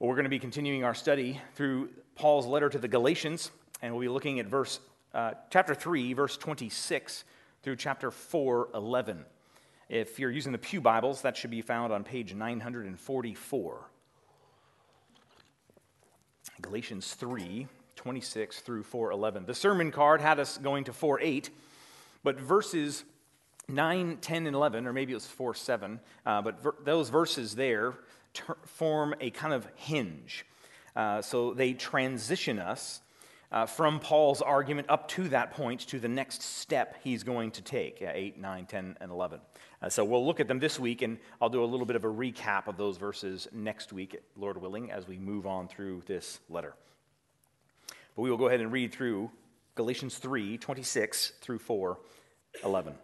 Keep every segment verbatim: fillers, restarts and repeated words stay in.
Well, we're going to be continuing our study through Paul's letter to the Galatians, and we'll be looking at verse uh, chapter three, verse twenty-six through chapter four, eleven. If you're using the Pew Bibles, that should be found on page nine forty-four. Galatians three, twenty-six through four, eleven. The sermon card had us going to four, eight, but verses nine, ten, and eleven, or maybe it was four, seven, uh, but ver- those verses there ter- form a kind of hinge. Uh, so they transition us uh, from Paul's argument up to that point to the next step he's going to take, uh, eight, nine, ten, and eleven. Uh, so we'll look at them this week, and I'll do a little bit of a recap of those verses next week, Lord willing, as we move on through this letter. But we will go ahead and read through Galatians three, twenty-six through four, eleven.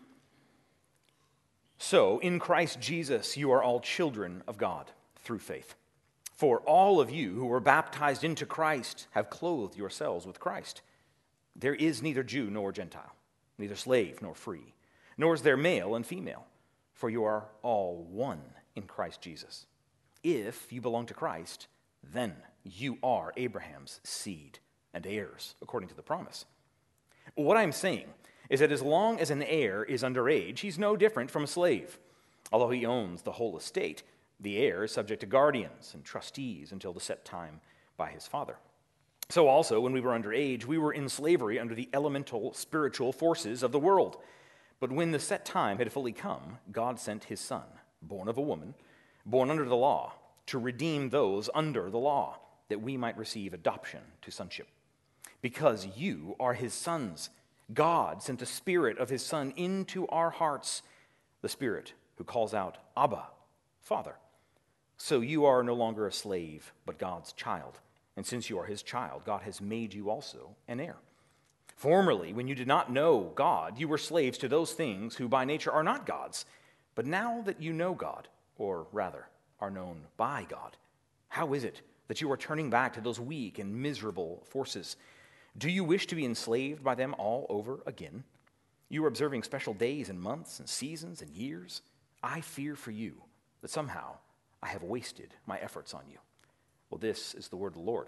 So, in Christ Jesus, you are all children of God through faith. For all of you who were baptized into Christ have clothed yourselves with Christ. There is neither Jew nor Gentile, neither slave nor free, nor is there male and female, for you are all one in Christ Jesus. If you belong to Christ, then you are Abraham's seed and heirs according to the promise. What I'm saying is that as long as an heir is underage, he's no different from a slave. Although he owns the whole estate, the heir is subject to guardians and trustees until the set time by his father. So also, when we were underage, we were in slavery under the elemental spiritual forces of the world. But when the set time had fully come, God sent his Son, born of a woman, born under the law, to redeem those under the law, that we might receive adoption to sonship. Because you are his sons, God sent the Spirit of his Son into our hearts, the Spirit who calls out, Abba, Father. So you are no longer a slave, but God's child. And since you are his child, God has made you also an heir. Formerly, when you did not know God, you were slaves to those things who by nature are not God's. But now that you know God, or rather, are known by God, how is it that you are turning back to those weak and miserable forces? Do you wish to be enslaved by them all over again? You are observing special days and months and seasons and years. I fear for you that somehow I have wasted my efforts on you. Well, this is the word of the Lord.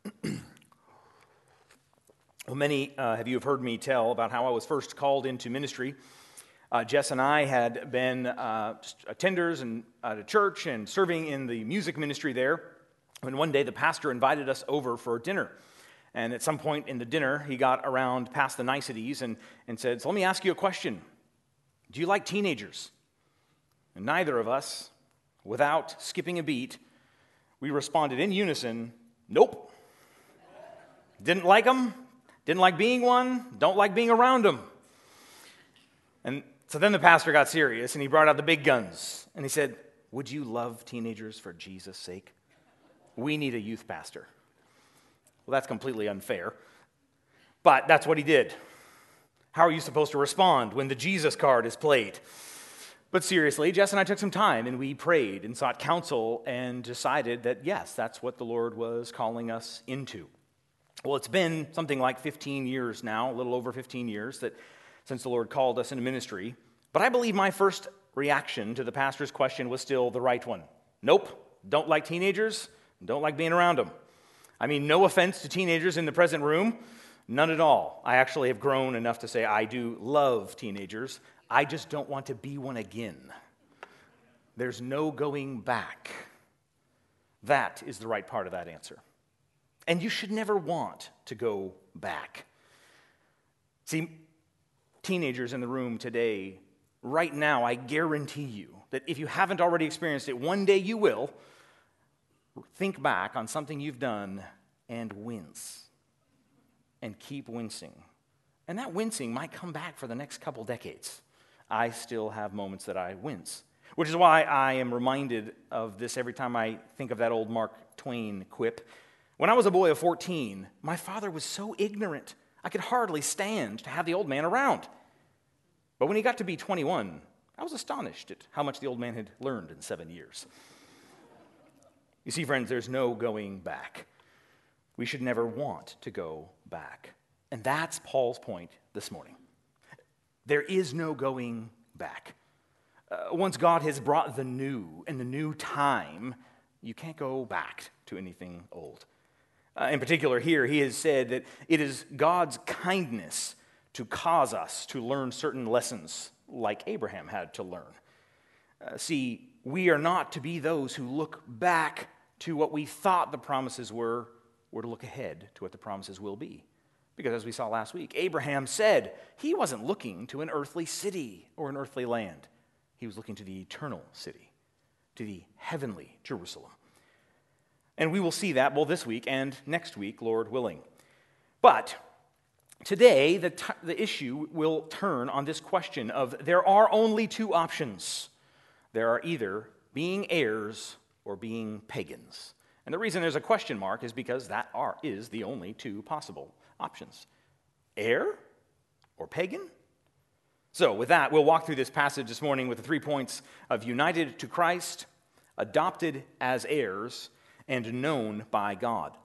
Well, many uh, of you have heard me tell about how I was first called into ministry. Uh, Jess and I had been uh, attenders and, at a church and serving in the music ministry there, when one day the pastor invited us over for dinner. And at some point in the dinner, he got around past the niceties and, and said, so let me ask you a question. Do you like teenagers? And neither of us, without skipping a beat, we responded in unison, nope. Didn't like them, didn't like being one, don't like being around them. And so then the pastor got serious and he brought out the big guns. And he said, would you love teenagers for Jesus' sake? We need a youth pastor. Well, that's completely unfair, but that's what he did. How are you supposed to respond when the Jesus card is played? But seriously, Jess and I took some time, and we prayed and sought counsel and decided that, yes, that's what the Lord was calling us into. Well, it's been something like fifteen years now, a little over fifteen years, that since the Lord called us into ministry, but I believe my first reaction to the pastor's question was still the right one. Nope, don't like teenagers, don't like being around them. I mean, no offense to teenagers in the present room, none at all. I actually have grown enough to say I do love teenagers. I just don't want to be one again. There's no going back. That is the right part of that answer. And you should never want to go back. See, teenagers in the room today, right now, I guarantee you that if you haven't already experienced it, one day you will. Think back on something you've done and wince. And keep wincing. And that wincing might come back for the next couple decades. I still have moments that I wince. Which is why I am reminded of this every time I think of that old Mark Twain quip. When I was a boy of fourteen, my father was so ignorant, I could hardly stand to have the old man around. But when he got to be twenty-one, I was astonished at how much the old man had learned in seven years. You see, friends, there's no going back. We should never want to go back. And that's Paul's point this morning. There is no going back. Uh, once God has brought the new and the new time, You can't go back to anything old. Uh, in particular, here, he has said that it is God's kindness to cause us to learn certain lessons like Abraham had to learn. Uh, see, we are not to be those who look back to what we thought the promises were. We're to look ahead to what the promises will be. Because as we saw last week, Abraham said he wasn't looking to an earthly city or an earthly land. He was looking to the eternal city, to the heavenly Jerusalem. And we will see that both this week and next week, Lord willing. But today, the, t- the issue will turn on this question of there are only two options. There are either being heirs or being pagans. And the reason there's a question mark is because that are, is the only two possible options. Heir or pagan? So with that, we'll walk through this passage this morning with the three points of united to Christ, adopted as heirs, and known by God.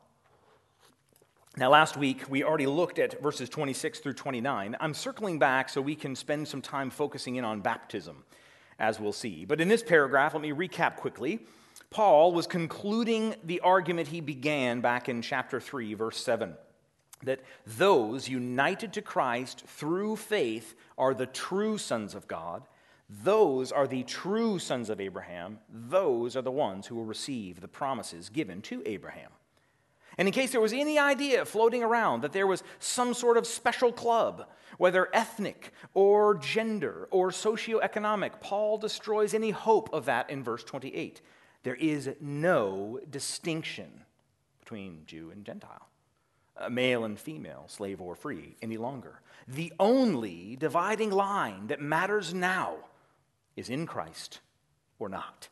Now, last week, we already looked at verses twenty-six through twenty-nine. I'm circling back so we can spend some time focusing in on baptism, as we'll see. But in this paragraph, let me recap quickly. Paul was concluding the argument he began back in chapter three, verse seven, that those united to Christ through faith are the true sons of God. Those are the true sons of Abraham. Those are the ones who will receive the promises given to Abraham. And in case there was any idea floating around that there was some sort of special club, whether ethnic or gender or socioeconomic, Paul destroys any hope of that in verse twenty-eight. There is no distinction between Jew and Gentile, male and female, slave or free, any longer. The only dividing line that matters now is in Christ or not.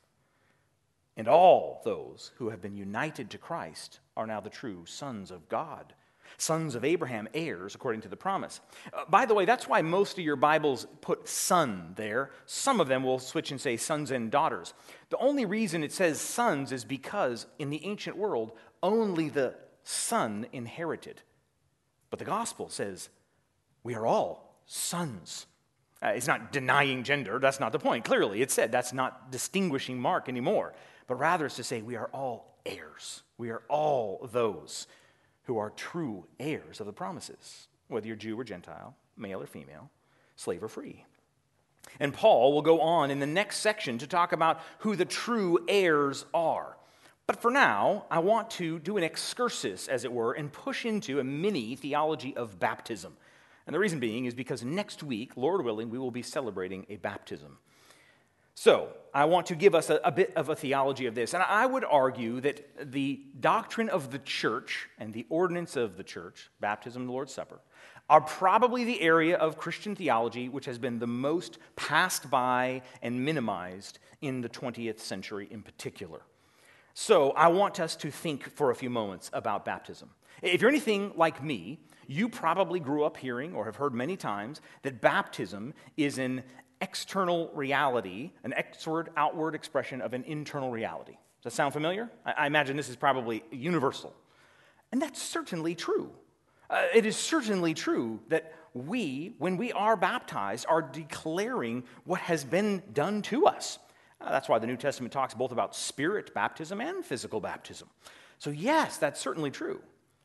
And all those who have been united to Christ are now the true sons of God, sons of Abraham, heirs according to the promise. Uh, by the way, that's why most of your Bibles put son there. Some of them will switch and say sons and daughters. The only reason it says sons is because in the ancient world, only the son inherited. But the gospel says we are all sons. Uh, it's not denying gender. That's not the point. Clearly, it said that's not distinguishing mark anymore. But rather it's to say we are all heirs. We are all those who are true heirs of the promises, whether you're Jew or Gentile, male or female, slave or free. And Paul will go on in the next section to talk about who the true heirs are. But for now, I want to do an excursus, as it were, and push into a mini theology of baptism. And the reason being is because next week, Lord willing, we will be celebrating a baptism. So, I want to give us a, a bit of a theology of this. And I would argue that the doctrine of the church and the ordinance of the church, baptism and the Lord's Supper, are probably the area of Christian theology which has been the most passed by and minimized in the twentieth century in particular. So, I want us to think for a few moments about baptism. If you're anything like me, you probably grew up hearing or have heard many times that baptism is an external reality, an outward, outward expression of an internal reality. Does that sound familiar? I, I imagine this is probably universal. And that's certainly true. Uh, it is certainly true that we, when we are baptized, are declaring what has been done to us. Uh, that's why the New Testament talks both about spirit baptism and physical baptism. So yes, that's certainly true.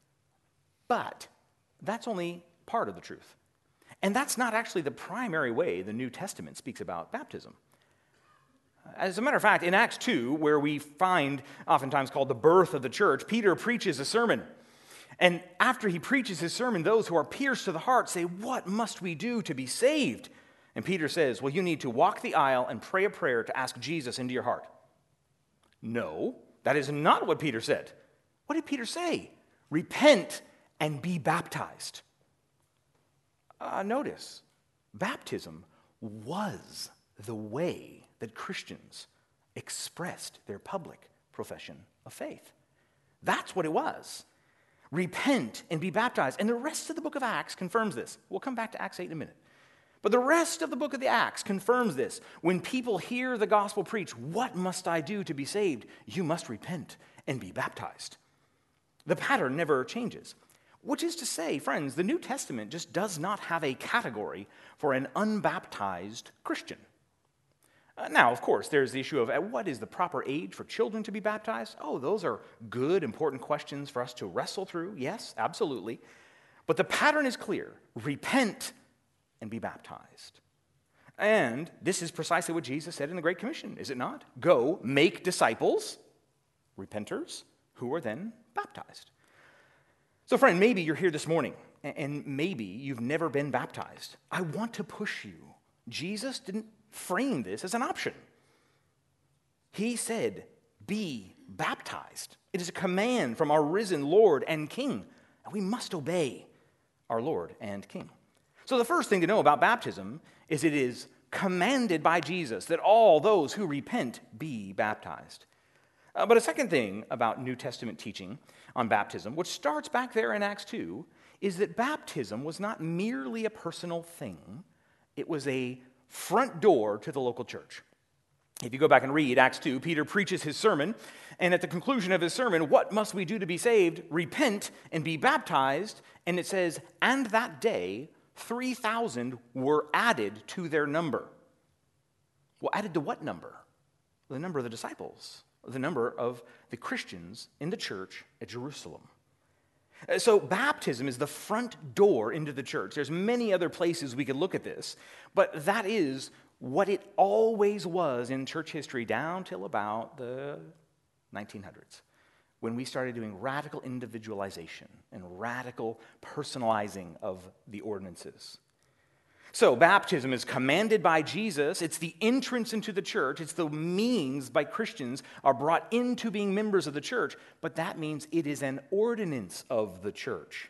But that's only part of the truth. And that's not actually the primary way the New Testament speaks about baptism. As a matter of fact, in Acts two, where we find oftentimes called the birth of the church, Peter preaches a sermon. And after he preaches his sermon, those who are pierced to the heart say, "What must we do to be saved?" And Peter says, "Well, you need to walk the aisle and pray a prayer to ask Jesus into your heart." No, that is not what Peter said. What did Peter say? Repent and be baptized. Uh, notice, baptism was the way that Christians expressed their public profession of faith. That's what it was. Repent and be baptized. And the rest of the book of Acts confirms this. We'll come back to Acts eight in a minute. But the rest of the book of the Acts confirms this. When people hear the gospel preached, "What must I do to be saved?" You must repent and be baptized. The pattern never changes. Which is to say, friends, the New Testament just does not have a category for an unbaptized Christian. Uh, now, of course, there's the issue of uh, what is the proper age for children to be baptized? Oh, those are good, important questions for us to wrestle through. Yes, absolutely. But the pattern is clear. Repent and be baptized. And this is precisely what Jesus said in the Great Commission, is it not? Go, make disciples, repenters, who are then baptized. So, friend, maybe you're here this morning, and maybe you've never been baptized. I want to push you. Jesus didn't frame this as an option. He said, be baptized. It is a command from our risen Lord and King, and we must obey our Lord and King. So the first thing to know about baptism is it is commanded by Jesus that all those who repent be baptized. Uh, but a second thing about New Testament teaching on baptism, which starts back there in Acts two, is that baptism was not merely a personal thing. It was a front door to the local church. If you go back and read Acts two, Peter preaches his sermon, and at the conclusion of his sermon, what must we do to be saved? Repent and be baptized. And it says, and that day, three thousand were added to their number. Well, added to what number? The number of the disciples, the number of the Christians in the church at Jerusalem. So baptism is the front door into the church. There's many other places we could look at this, but that is what it always was in church history down till about the nineteen hundreds, when we started doing radical individualization and radical personalizing of the ordinances. So baptism is commanded by Jesus. It's the entrance into the church. It's the means by Christians are brought into being members of the church, but that means it is an ordinance of the church.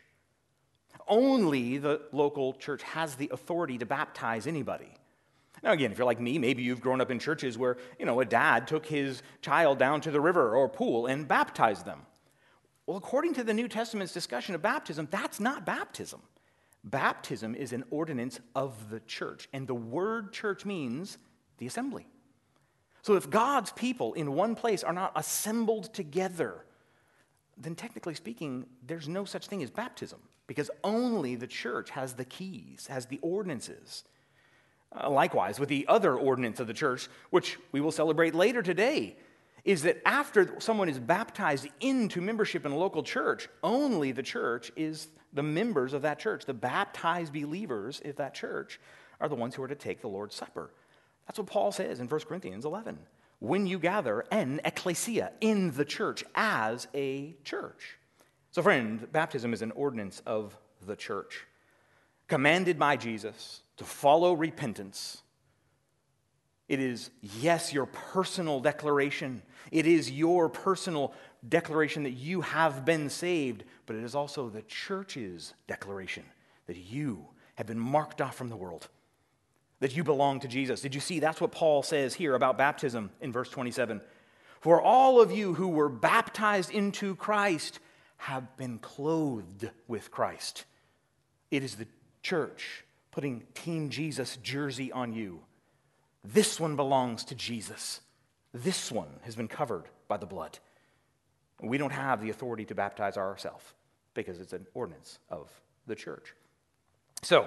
Only the local church has the authority to baptize anybody. Now again, if you're like me, maybe you've grown up in churches where, you know, a dad took his child down to the river or pool and baptized them. Well, according to the New Testament's discussion of baptism, that's not baptism. Baptism is an ordinance of the church, and the word church means the assembly. So if God's people in one place are not assembled together, then technically speaking, there's no such thing as baptism, because only the church has the keys, has the ordinances. Uh, likewise, with the other ordinance of the church, which we will celebrate later today, is that after someone is baptized into membership in a local church, only the church is the members of that church. The baptized believers of that church are the ones who are to take the Lord's Supper. That's what Paul says in First Corinthians eleven. When you gather, en ecclesia, in the church, as a church. So friend, baptism is an ordinance of the church, commanded by Jesus to follow repentance. It is, yes, your personal declaration. It is your personal declaration that you have been saved, but it is also the church's declaration that you have been marked off from the world, that you belong to Jesus. Did you see? That's what Paul says here about baptism in verse twenty-seven. For all of you who were baptized into Christ have been clothed with Christ. It is the church putting Team Jesus jersey on you. This one belongs to Jesus. This one has been covered by the blood. We don't have the authority to baptize ourselves because it's an ordinance of the church. So,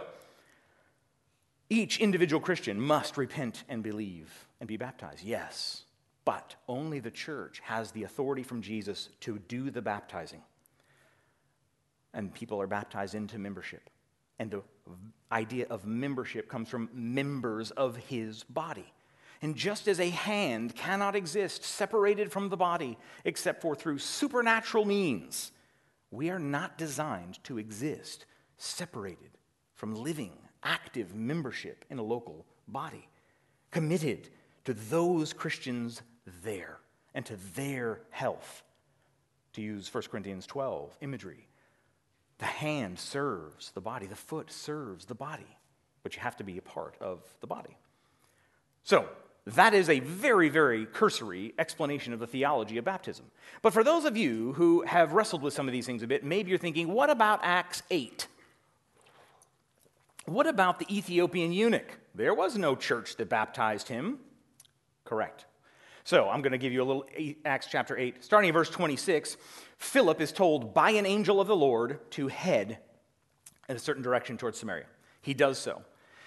each individual Christian must repent and believe and be baptized, yes, but only the church has the authority from Jesus to do the baptizing. And people are baptized into membership. And the idea of membership comes from members of his body. And just as a hand cannot exist separated from the body except for through supernatural means, we are not designed to exist separated from living, active membership in a local body, committed to those Christians there and to their health. To use First Corinthians twelve imagery, the hand serves the body, the foot serves the body, but you have to be a part of the body. So, that is a very, very cursory explanation of the theology of baptism. But for those of you who have wrestled with some of these things a bit, maybe you're thinking, what about Acts eight? What about the Ethiopian eunuch? There was no church that baptized him. Correct. So I'm going to give you a little Acts chapter eight. Starting in verse twenty-six, Philip is told by an angel of the Lord to head in a certain direction towards Samaria. He does so.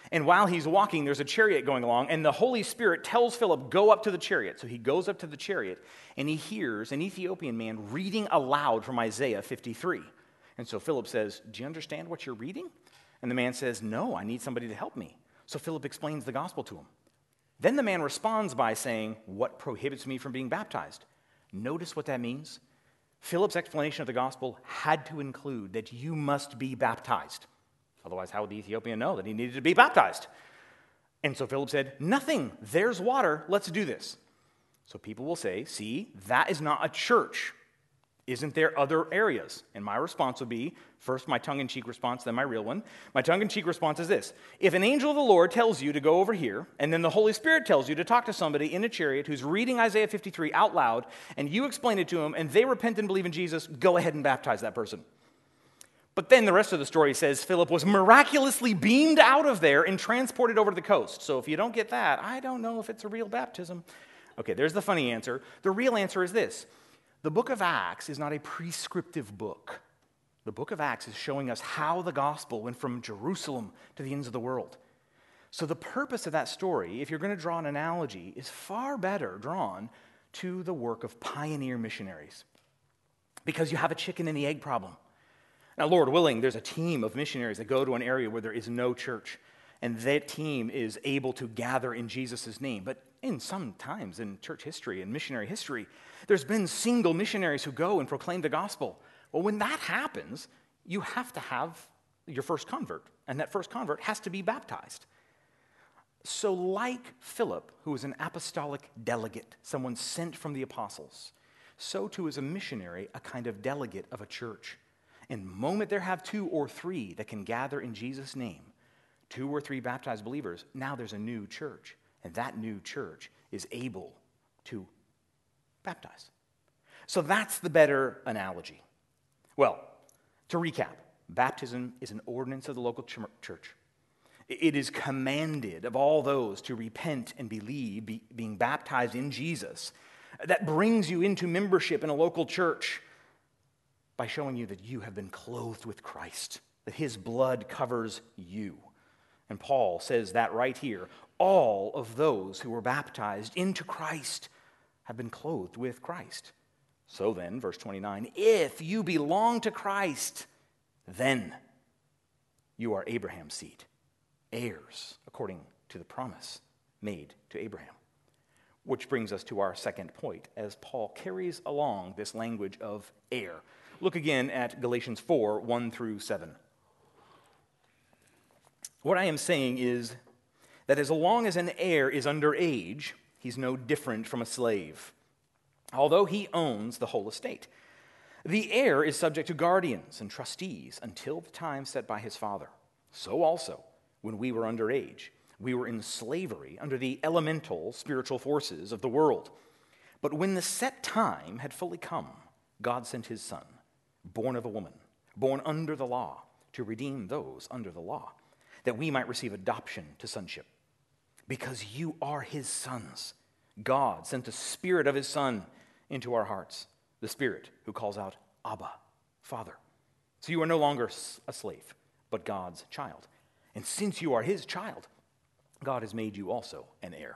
And while he's walking, there's a chariot going along, and the Holy Spirit tells Philip, go up to the chariot. So he goes up to the chariot, and he hears an Ethiopian man reading aloud from Isaiah fifty-three. And so Philip says, do you understand what you're reading? And the man says, no, I need somebody to help me. So Philip explains the gospel to him. Then the man responds by saying, what prohibits me from being baptized? Notice what that means. Philip's explanation of the gospel had to include that you must be baptized. Otherwise, how would the Ethiopian know that he needed to be baptized? And so Philip said, nothing, there's water, let's do this. So people will say, see, that is not a church. Isn't there other areas? And my response would be, first my tongue-in-cheek response, then my real one. My tongue-in-cheek response is this. If an angel of the Lord tells you to go over here, and then the Holy Spirit tells you to talk to somebody in a chariot who's reading Isaiah fifty-three out loud, and you explain it to them, and they repent and believe in Jesus, go ahead and baptize that person. But then the rest of the story says Philip was miraculously beamed out of there and transported over to the coast. So if you don't get that, I don't know if it's a real baptism. Okay, there's the funny answer. The real answer is this. The book of Acts is not a prescriptive book. The book of Acts is showing us how the gospel went from Jerusalem to the ends of the world. So the purpose of that story, if you're going to draw an analogy, is far better drawn to the work of pioneer missionaries. Because you have a chicken and the egg problem. Now, Lord willing, there's a team of missionaries that go to an area where there is no church, and that team is able to gather in Jesus' name. But in some times in church history and missionary history, there's been single missionaries who go and proclaim the gospel. Well, when that happens, you have to have your first convert, and that first convert has to be baptized. So like Philip, who was an apostolic delegate, someone sent from the apostles, so too is a missionary, a kind of delegate of a church. And the moment there have two or three that can gather in Jesus' name, two or three baptized believers, now there's a new church. And that new church is able to baptize. So that's the better analogy. Well, to recap, baptism is an ordinance of the local ch- church. It is commanded of all those to repent and believe, be, being baptized in Jesus. That brings you into membership in a local church by showing you that you have been clothed with Christ, that his blood covers you. And Paul says that right here. All of those who were baptized into Christ have been clothed with Christ. So then, verse twenty-nine, if you belong to Christ, then you are Abraham's seed, heirs according to the promise made to Abraham. Which brings us to our second point as Paul carries along this language of heir. Look again at Galatians four, one through seven. What I am saying is that as long as an heir is under age, he's no different from a slave, although he owns the whole estate. The heir is subject to guardians and trustees until the time set by his father. So also, when we were under age, we were in slavery under the elemental spiritual forces of the world. But when the set time had fully come, God sent his Son, born of a woman, born under the law, to redeem those under the law, that we might receive adoption to sonship. Because you are his sons, God sent the Spirit of his Son into our hearts, the Spirit who calls out, Abba, Father. So you are no longer a slave, but God's child. And since you are his child, God has made you also an heir.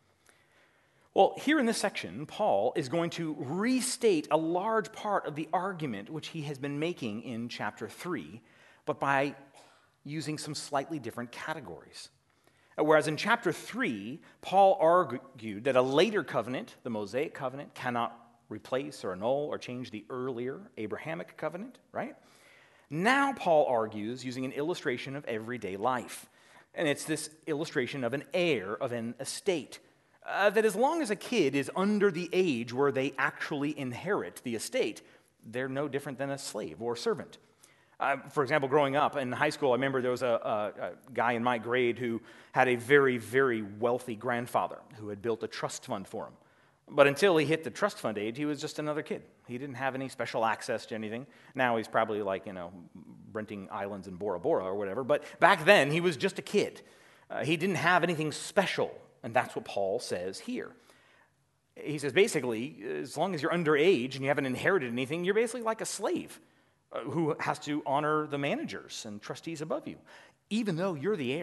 Well, here in this section, Paul is going to restate a large part of the argument which he has been making in chapter three, but by using some slightly different categories. Whereas in chapter three, Paul argued that a later covenant, the Mosaic covenant, cannot replace or annul or change the earlier Abrahamic covenant, right? Now Paul argues using an illustration of everyday life. And it's this illustration of an heir of an estate. Uh, that as long as a kid is under the age where they actually inherit the estate, they're no different than a slave or servant. Uh, for example, growing up in high school, I remember there was a, a, a guy in my grade who had a very, very wealthy grandfather who had built a trust fund for him. But until he hit the trust fund age, he was just another kid. He didn't have any special access to anything. Now he's probably like, you know, renting islands in Bora Bora or whatever. But back then, he was just a kid. Uh, he didn't have anything special. And that's what Paul says here. He says, basically, as long as you're underage and you haven't inherited anything, you're basically like a slave uh, who has to honor the managers and trustees above you, even though you're the heir.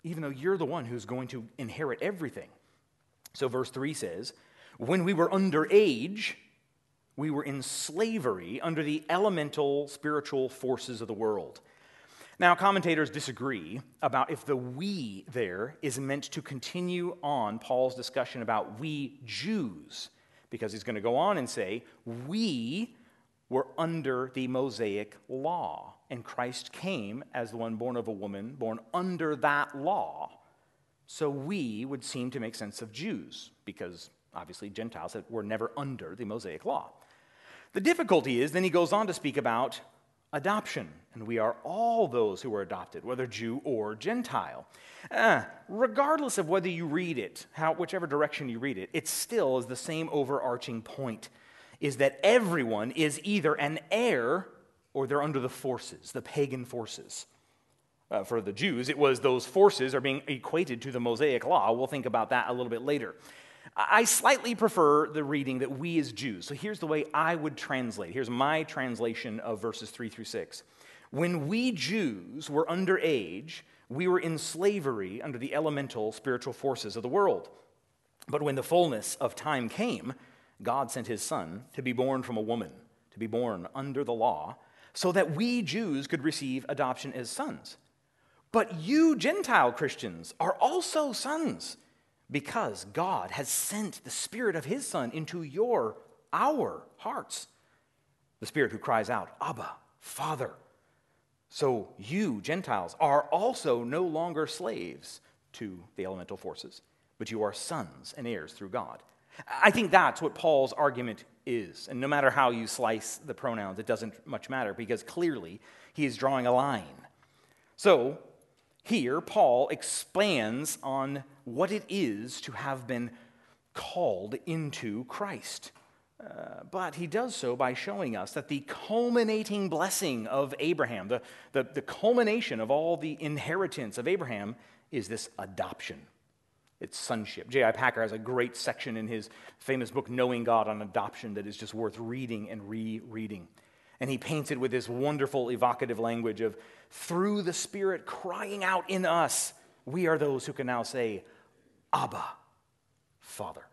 even though you're the one who's going to inherit everything. So verse three says, when we were underage, we were in slavery under the elemental spiritual forces of the world. Now, commentators disagree about if the we there is meant to continue on Paul's discussion about we Jews, because he's going to go on and say, we were under the Mosaic law, and Christ came as the one born of a woman, born under that law. So we would seem to make sense of Jews, because obviously Gentiles were never under the Mosaic law. The difficulty is, then he goes on to speak about adoption, and we are all those who are adopted, whether Jew or Gentile. Uh, regardless of whether you read it, how, whichever direction you read it, it still is the same overarching point, is that everyone is either an heir or they're under the forces, the pagan forces. Uh, for the Jews, it was those forces are being equated to the Mosaic law. We'll think about that a little bit later. I slightly prefer the reading that we as Jews. So here's the way I would translate. Here's my translation of verses three through six. When we Jews were underage, we were in slavery under the elemental spiritual forces of the world. But when the fullness of time came, God sent his Son to be born from a woman, to be born under the law, so that we Jews could receive adoption as sons. But you Gentile Christians are also sons, because God has sent the Spirit of his Son into your, our hearts. The Spirit who cries out, Abba, Father. So you, Gentiles, are also no longer slaves to the elemental forces, but you are sons and heirs through God. I think that's what Paul's argument is. And no matter how you slice the pronouns, it doesn't much matter, because clearly he is drawing a line. So here, Paul expands on what it is to have been called into Christ. Uh, but he does so by showing us that the culminating blessing of Abraham, the, the, the culmination of all the inheritance of Abraham, is this adoption. It's sonship. J I Packer has a great section in his famous book, Knowing God, on adoption that is just worth reading and rereading. And he paints it with this wonderful evocative language of, through the Spirit crying out in us, we are those who can now say, Abba, Father.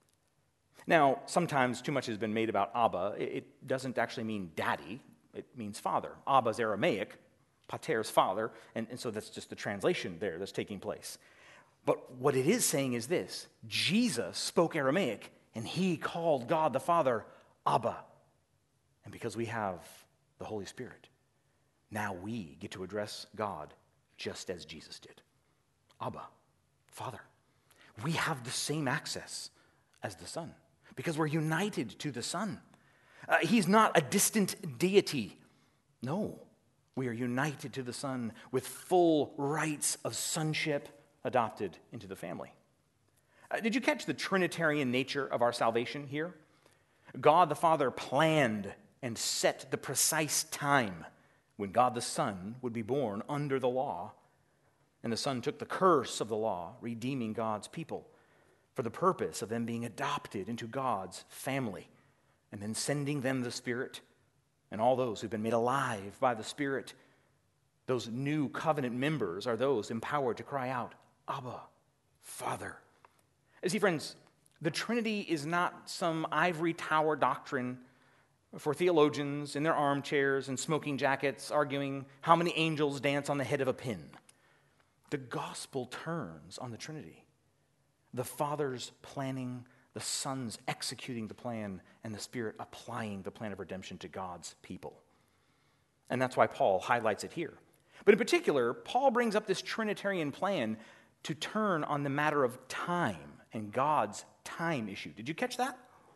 Now, sometimes too much has been made about Abba. It doesn't actually mean daddy. It means father. Abba's Aramaic, pater's father, and, and so that's just the translation there that's taking place. But what it is saying is this: Jesus spoke Aramaic, and he called God the Father Abba. And because we have the Holy Spirit, now we get to address God just as Jesus did. Abba, Father. We have the same access as the Son because we're united to the Son. Uh, he's not a distant deity. No, we are united to the Son with full rights of sonship, adopted into the family. Uh, did you catch the Trinitarian nature of our salvation here? God the Father planned and set the precise time when God the Son would be born under the law, and the Son took the curse of the law, redeeming God's people for the purpose of them being adopted into God's family, and then sending them the Spirit, and all those who've been made alive by the Spirit. Those new covenant members are those empowered to cry out, Abba, Father. See, friends, the Trinity is not some ivory tower doctrine for theologians in their armchairs and smoking jackets arguing how many angels dance on the head of a pin. The gospel turns on the Trinity. The Father's planning, the Son's executing the plan, and the Spirit applying the plan of redemption to God's people. And that's why Paul highlights it here. But in particular, Paul brings up this Trinitarian plan to turn on the matter of time and God's time issue. Did you catch that?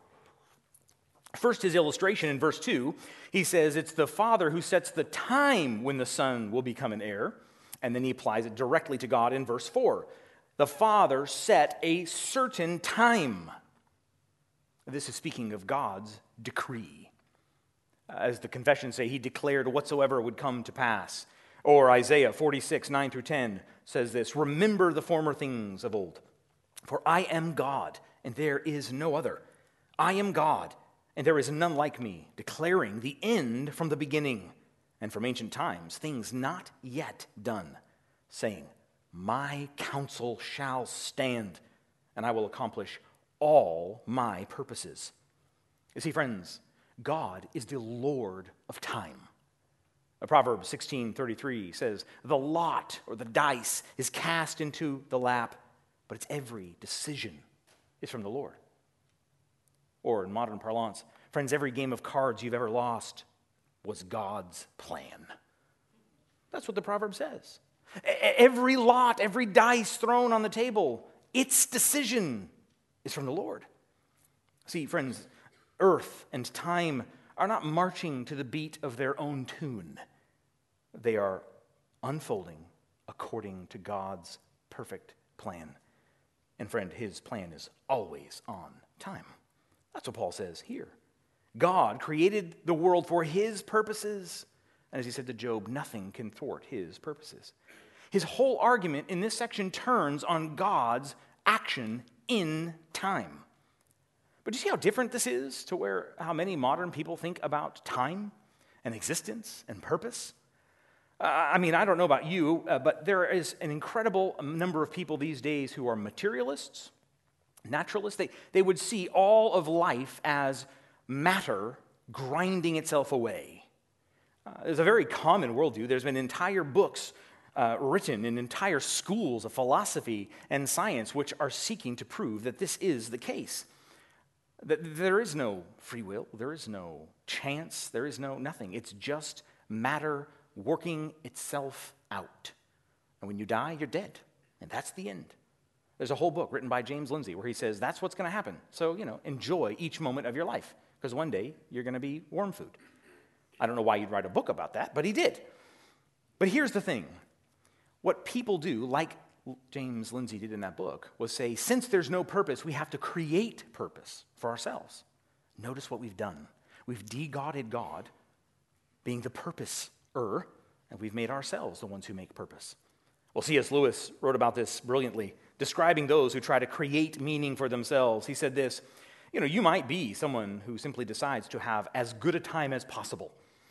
First, his illustration in verse two, he says it's the Father who sets the time when the Son will become an heir, and then he applies it directly to God in verse four. The Father set a certain time. This is speaking of God's decree. As the confessions say, he declared whatsoever would come to pass. Or Isaiah forty-six, nine through ten says this, remember the former things of old. For I am God, and there is no other. I am God, and there is none like me, declaring the end from the beginning, and from ancient times, things not yet done, saying, my counsel shall stand, and I will accomplish all my purposes. You see, friends, God is the Lord of time. Proverbs sixteen thirty-three says, the lot or the dice is cast into the lap, but its every decision is from the Lord. Or in modern parlance, friends, every game of cards you've ever lost was God's plan. That's what the proverb says. Every lot, every dice thrown on the table, its decision is from the Lord. See, friends, earth and time are not marching to the beat of their own tune. They are unfolding according to God's perfect plan. And friend, his plan is always on time. That's what Paul says here. God created the world for his purposes. And as he said to Job, nothing can thwart his purposes. His whole argument in this section turns on God's action in time. But do you see how different this is to where how many modern people think about time and existence and purpose? Uh, I mean, I don't know about you, uh, but there is an incredible number of people these days who are materialists, naturalists. They, they would see all of life as matter grinding itself away. Uh, there's a very common worldview. There's been entire books uh, written in entire schools of philosophy and science which are seeking to prove that this is the case. That there is no free will, there is no chance, there is no nothing. It's just matter working itself out. And when you die, you're dead. And that's the end. There's a whole book written by James Lindsay where he says that's what's going to happen. So, you know, enjoy each moment of your life because one day you're going to be worm food. I don't know why you'd write a book about that, but he did. But here's the thing. What people do, like James Lindsay did in that book, was say, since there's no purpose, we have to create purpose for ourselves. Notice what we've done. We've de-godded God, being the purpose-er, and we've made ourselves the ones who make purpose. Well, C S Lewis wrote about this brilliantly, describing those who try to create meaning for themselves. He said this, you know, you might be someone who simply decides to have as good a time as possible.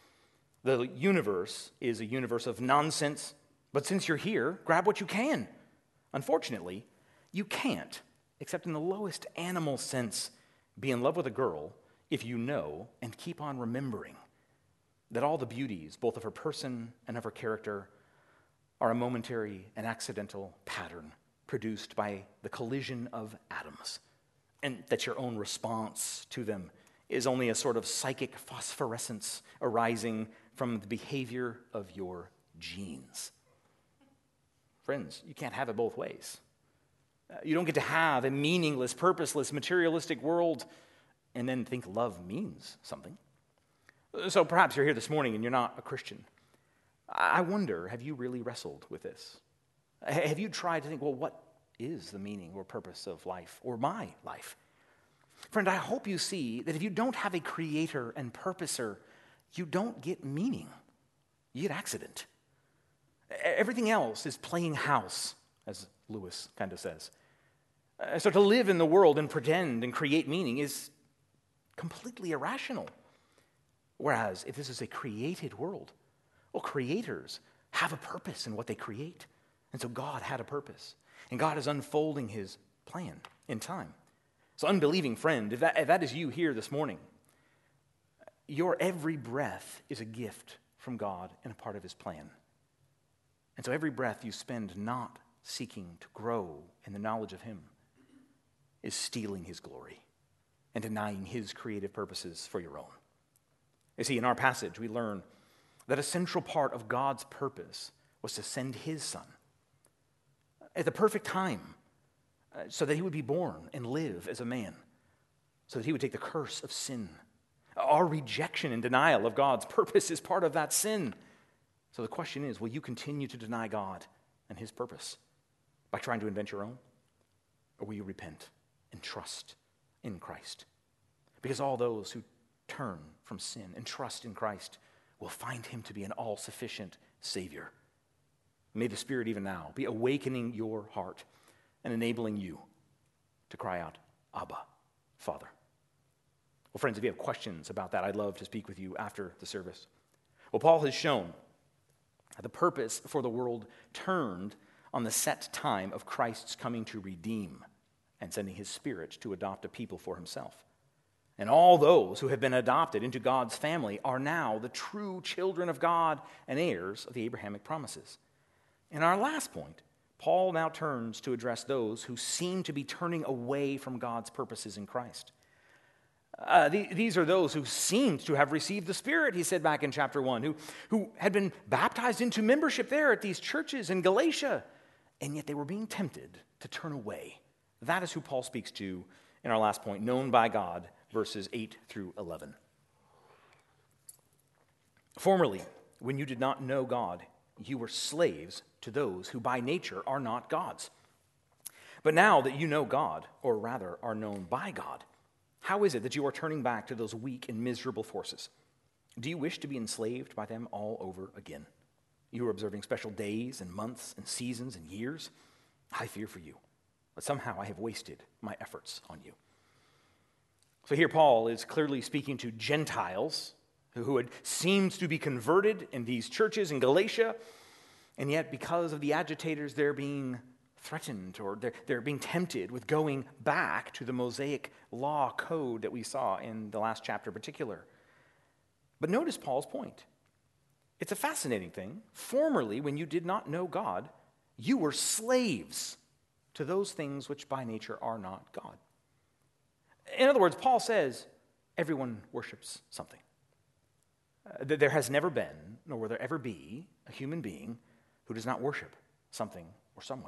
The universe is a universe of nonsense, but since you're here, grab what you can. Unfortunately, you can't, except in the lowest animal sense, be in love with a girl if you know and keep on remembering that all the beauties, both of her person and of her character, are a momentary and accidental pattern produced by the collision of atoms, and that your own response to them is only a sort of psychic phosphorescence arising from the behavior of your genes. Friends, you can't have it both ways. Uh, you don't get to have a meaningless, purposeless, materialistic world and then think love means something. So perhaps you're here this morning and you're not a Christian. I wonder, have you really wrestled with this? Have you tried to think, well, what is the meaning or purpose of life or my life? Friend, I hope you see that if you don't have a creator and purposer, you don't get meaning. You get accident. Everything else is playing house, as Lewis kind of says. Uh, so to live in the world and pretend and create meaning is completely irrational. Whereas if this is a created world, well, creators have a purpose in what they create. And so God had a purpose. And God is unfolding his plan in time. So unbelieving friend, if that, if that is you here this morning, your every breath is a gift from God and a part of his plan. And so every breath you spend not seeking to grow in the knowledge of him is stealing his glory and denying his creative purposes for your own. You see, in our passage, we learn that a central part of God's purpose was to send his son at the perfect time uh, so that he would be born and live as a man, so that he would take the curse of sin. Our rejection and denial of God's purpose is part of that sin. So the question is, will you continue to deny God and his purpose by trying to invent your own? Or will you repent and trust in Christ? Because all those who turn from sin and trust in Christ will find him to be an all-sufficient Savior. May the Spirit even now be awakening your heart and enabling you to cry out, Abba, Father. Well, friends, if you have questions about that, I'd love to speak with you after the service. Well, Paul has shown the purpose for the world turned on the set time of Christ's coming to redeem and sending his Spirit to adopt a people for himself. And all those who have been adopted into God's family are now the true children of God and heirs of the Abrahamic promises. In our last point, Paul now turns to address those who seem to be turning away from God's purposes in Christ. Uh, the, these are those who seemed to have received the Spirit, he said back in chapter one, who, who had been baptized into membership there at these churches in Galatia, and yet they were being tempted to turn away. That is who Paul speaks to in our last point, known by God, verses eight through eleven. Formerly, when you did not know God, you were slaves to those who by nature are not God's. But now that you know God, or rather are known by God, how is it that you are turning back to those weak and miserable forces? Do you wish to be enslaved by them all over again? You are observing special days and months and seasons and years. I fear for you, but somehow I have wasted my efforts on you. So here Paul is clearly speaking to Gentiles who had seemed to be converted in these churches in Galatia, and yet because of the agitators, they're being threatened or they're, they're being tempted with going back to the Mosaic law code that we saw in the last chapter in particular. But notice Paul's point. It's a fascinating thing. Formerly, when you did not know God, you were slaves to those things which by nature are not God. In other words, Paul says everyone worships something. Uh, there has never been, nor will there ever be, a human being who does not worship something or someone.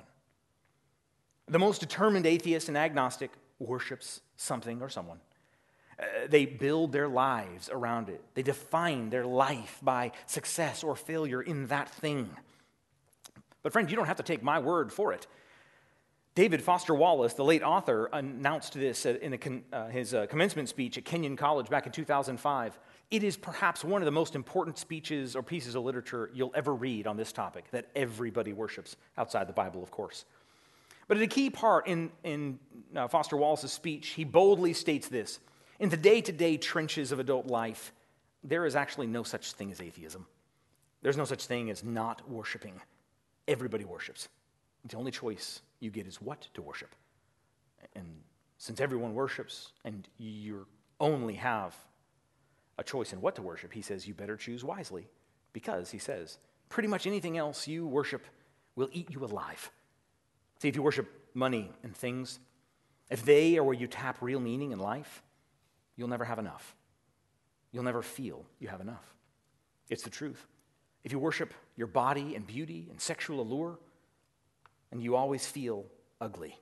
The most determined atheist and agnostic worships something or someone. Uh, they build their lives around it. They define their life by success or failure in that thing. But friend, you don't have to take my word for it. David Foster Wallace, the late author, announced this in a, uh, his uh, commencement speech at Kenyon College back in two thousand five. It is perhaps one of the most important speeches or pieces of literature you'll ever read on this topic, that everybody worships, outside the Bible, of course. But at a key part in, in uh, Foster Wallace's speech, he boldly states this: in the day-to-day trenches of adult life, there is actually no such thing as atheism. There's no such thing as not worshiping. Everybody worships. The only choice you get is what to worship. And since everyone worships and you only have a choice in what to worship, he says you better choose wisely, because, he says, pretty much anything else you worship will eat you alive. See, if you worship money and things, if they are where you tap real meaning in life, you'll never have enough. You'll never feel you have enough. It's the truth. If you worship your body and beauty and sexual allure, and you always feel ugly.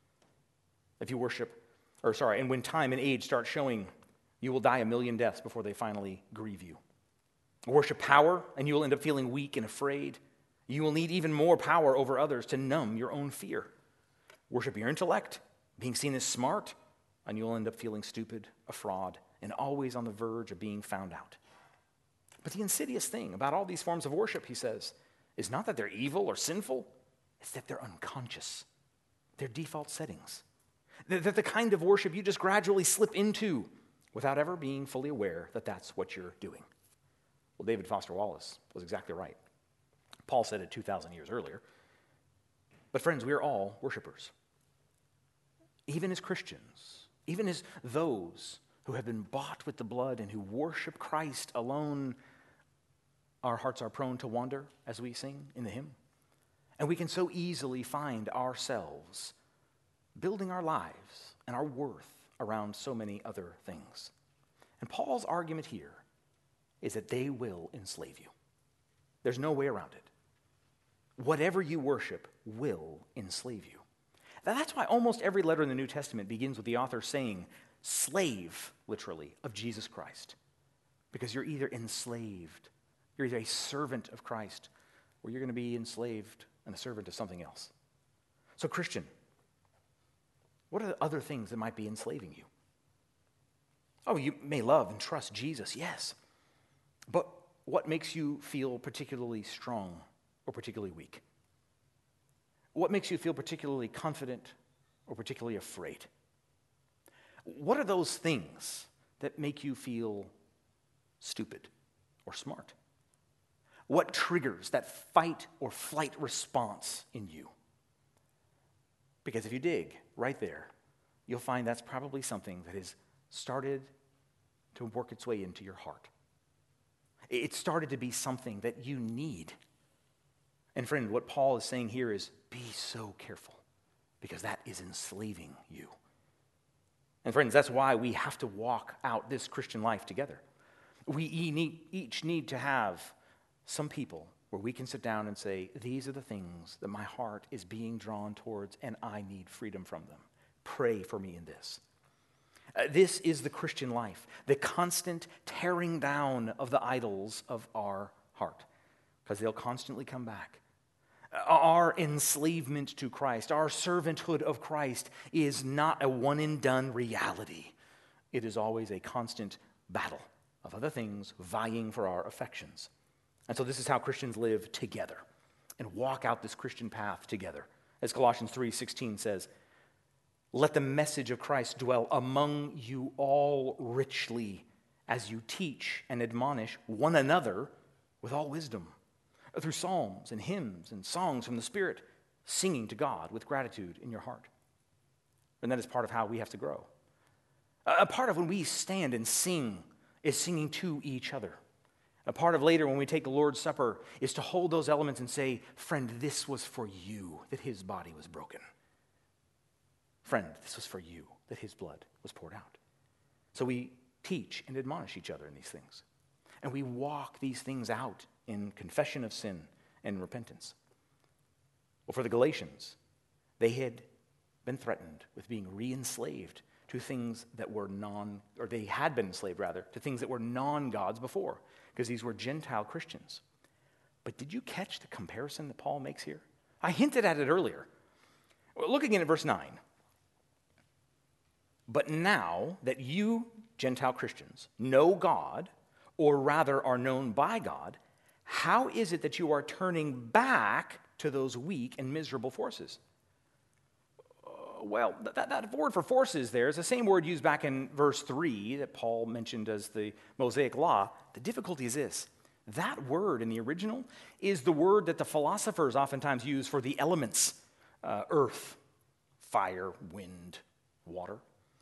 If you worship, or sorry, and when time and age start showing, you will die a million deaths before they finally grieve you. Worship power, and you will end up feeling weak and afraid. You will need even more power over others to numb your own fear. Worship your intellect, being seen as smart, and you'll end up feeling stupid, a fraud, and always on the verge of being found out. But the insidious thing about all these forms of worship, he says, is not that they're evil or sinful. It's that they're unconscious. They're default settings. They're the kind of worship you just gradually slip into without ever being fully aware that that's what you're doing. Well, David Foster Wallace was exactly right. Paul said it two thousand years earlier. But friends, we are all worshipers. Even as Christians, even as those who have been bought with the blood and who worship Christ alone, our hearts are prone to wander, as we sing in the hymn. And we can so easily find ourselves building our lives and our worth around so many other things. And Paul's argument here is that they will enslave you. There's no way around it. Whatever you worship will enslave you. Now, that's why almost every letter in the New Testament begins with the author saying, slave, literally, of Jesus Christ. Because you're either enslaved, you're either a servant of Christ, or you're going to be enslaved and a servant of something else. So, Christian, what are the other things that might be enslaving you? Oh, you may love and trust Jesus, yes. But what makes you feel particularly strong or particularly weak? What makes you feel particularly confident or particularly afraid? What are those things that make you feel stupid or smart? What triggers that fight or flight response in you? Because if you dig right there, you'll find that's probably something that has started to work its way into your heart. It started to be something that you need. And friend, what Paul is saying here is be so careful, because that is enslaving you. And friends, that's why we have to walk out this Christian life together. We each need to have some people where we can sit down and say, these are the things that my heart is being drawn towards, and I need freedom from them. Pray for me in this. Uh, this is the Christian life, the constant tearing down of the idols of our heart, because they'll constantly come back. Our enslavement to Christ, our servanthood of Christ is not a one-and-done reality. It is always a constant battle of other things vying for our affections. And so this is how Christians live together and walk out this Christian path together. As Colossians three sixteen says, let the message of Christ dwell among you all richly as you teach and admonish one another with all wisdom, through psalms and hymns and songs from the Spirit, singing to God with gratitude in your heart. And that is part of how we have to grow. A part of when we stand and sing is singing to each other. A part of later when we take the Lord's Supper is to hold those elements and say, friend, this was for you that his body was broken. Friend, this was for you that his blood was poured out. So we teach and admonish each other in these things. And we walk these things out in confession of sin and repentance. Well, for the Galatians, they had been threatened with being re-enslaved to things that were non, or they had been enslaved rather, to things that were non-gods before, because these were Gentile Christians. But did you catch the comparison that Paul makes here? I hinted at it earlier. Well, look again at verse nine. But now that you, Gentile Christians, know God, or rather are known by God, how is it that you are turning back to those weak and miserable forces? Uh, well, that, that word for forces there is the same word used back in verse three that Paul mentioned as the Mosaic law. The difficulty is this. That word in the original is the word that the philosophers oftentimes use for the elements, uh, earth, fire, wind, water.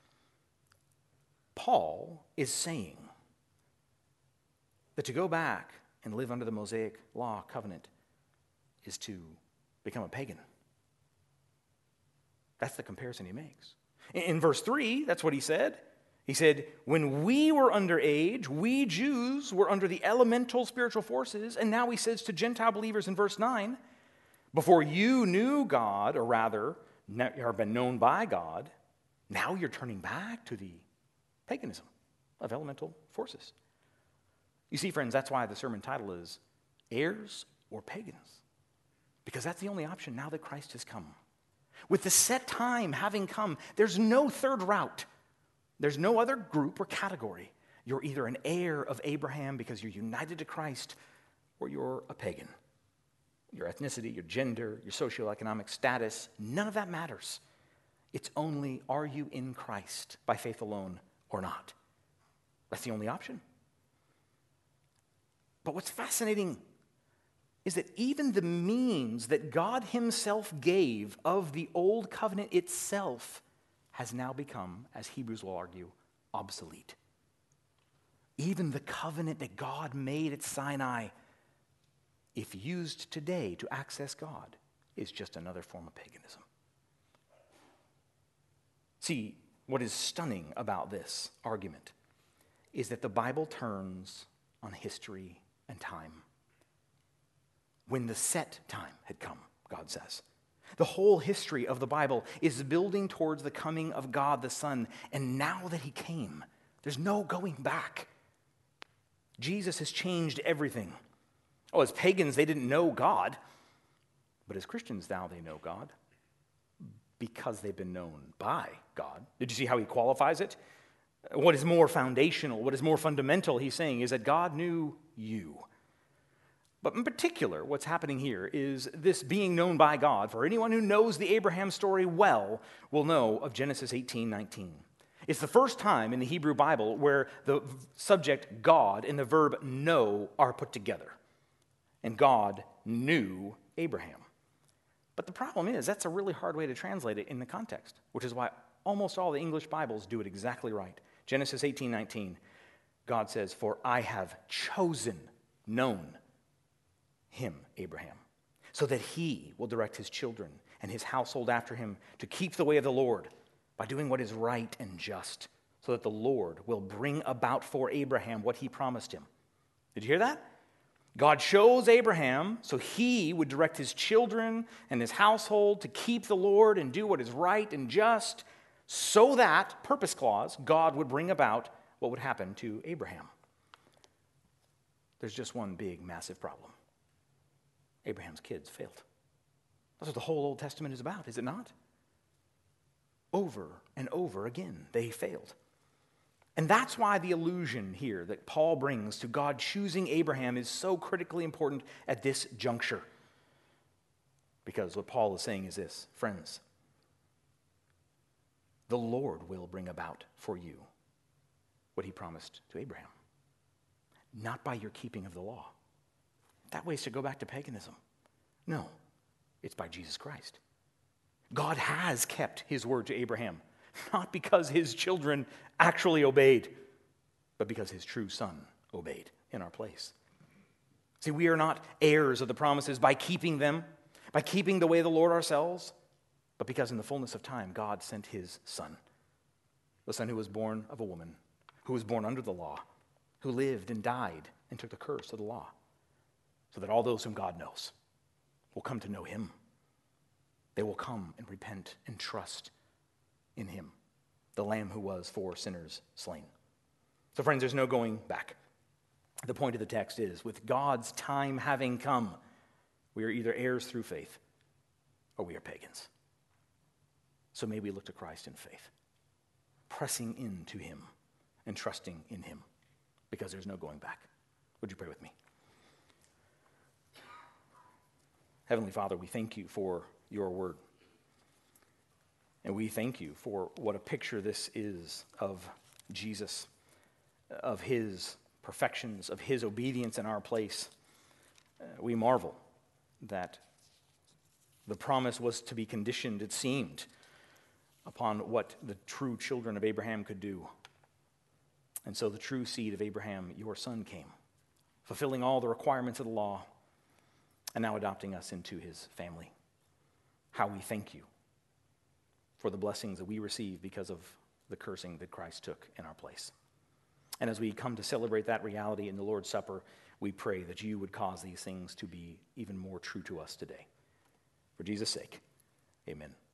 Paul is saying that to go back and live under the Mosaic law covenant is to become a pagan. That's the comparison he makes. In, in verse three, that's what he said. He said, when we were underage, we Jews were under the elemental spiritual forces, and now he says to Gentile believers in verse nine, before you knew God, or rather, have been known by God, now you're turning back to the paganism of elemental forces. You see, friends, that's why the sermon title is Heirs or Pagans, because that's the only option now that Christ has come. With the set time having come, there's no third route. There's no other group or category. You're either an heir of Abraham because you're united to Christ, or you're a pagan. Your ethnicity, your gender, your socioeconomic status, none of that matters. It's only, are you in Christ by faith alone or not? That's the only option. But what's fascinating is that even the means that God himself gave of the old covenant itself has now become, as Hebrews will argue, obsolete. Even the covenant that God made at Sinai, if used today to access God, is just another form of paganism. See, what is stunning about this argument is that the Bible turns on history and time. When the set time had come, God says. The whole history of the Bible is building towards the coming of God the Son, and now that he came, there's no going back. Jesus has changed everything. Oh, as pagans, they didn't know God, but as Christians now they know God because they've been known by God. Did you see how he qualifies it? What is more foundational, what is more fundamental, he's saying, is that God knew you. But in particular, what's happening here is this being known by God. For anyone who knows the Abraham story well will know of Genesis eighteen nineteen. It's the first time in the Hebrew Bible where the subject God and the verb know are put together. And God knew Abraham. But the problem is, that's a really hard way to translate it in the context, which is why almost all the English Bibles do it exactly right. Genesis eighteen nineteen, God says, "For I have chosen, known him," Abraham, "so that he will direct his children and his household after him to keep the way of the Lord by doing what is right and just, so that the Lord will bring about for Abraham what he promised him." Did you hear that? God chose Abraham so he would direct his children and his household to keep the Lord and do what is right and just, so that, purpose clause, God would bring about what would happen to Abraham. There's just one big, massive problem. Abraham's kids failed. That's what the whole Old Testament is about, is it not? Over and over again, they failed. And that's why the allusion here that Paul brings to God choosing Abraham is so critically important at this juncture. Because what Paul is saying is this, friends, the Lord will bring about for you what he promised to Abraham. Not by your keeping of the law. That way is to go back to paganism. No, it's by Jesus Christ. God has kept his word to Abraham, not because his children actually obeyed, but because his true son obeyed in our place. See, we are not heirs of the promises by keeping them, by keeping the way of the Lord ourselves, but because in the fullness of time, God sent his son, the son who was born of a woman, who was born under the law, who lived and died and took the curse of the law, so that all those whom God knows will come to know him. They will come and repent and trust in him, the Lamb who was for sinners slain. So friends, there's no going back. The point of the text is, with God's time having come, we are either heirs through faith or we are pagans. So may we look to Christ in faith, pressing into him and trusting in him, because there's no going back. Would you pray with me? Heavenly Father, we thank you for your word. And we thank you for what a picture this is of Jesus, of his perfections, of his obedience in our place. Uh, we marvel that the promise was to be conditioned, it seemed, upon what the true children of Abraham could do. And so the true seed of Abraham, your son, came, fulfilling all the requirements of the law, and now adopting us into his family. How we thank you for the blessings that we receive because of the cursing that Christ took in our place. And as we come to celebrate that reality in the Lord's Supper, we pray that you would cause these things to be even more true to us today. For Jesus' sake, amen.